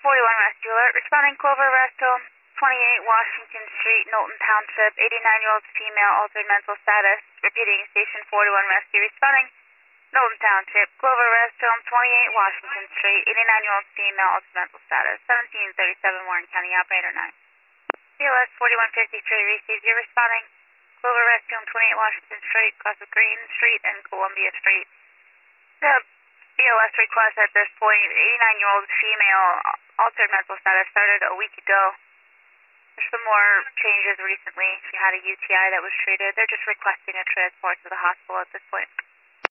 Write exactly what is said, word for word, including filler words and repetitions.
forty-one Rescue Alert. Responding Clover Rest Home, twenty-eight Washington Street, Knowlton Township. eighty-nine-year-old female, altered mental status. Repeating, Station forty-one Rescue. Responding Knowlton Township, Clover Rest Home, twenty-eight Washington Street. eighty-nine-year-old female, altered mental status. seventeen thirty-seven Warren County. Operator nine. C L S forty-one fifty-three received. You're responding Clover Rest Home, twenty-eight Washington Street, across of Green Street and Columbia Street. The B L S request at this point, eighty-nine-year-old female, altered mental status, started a week ago. There's some more changes recently. She had a U T I that was treated. They're just requesting a transport to the hospital at this point.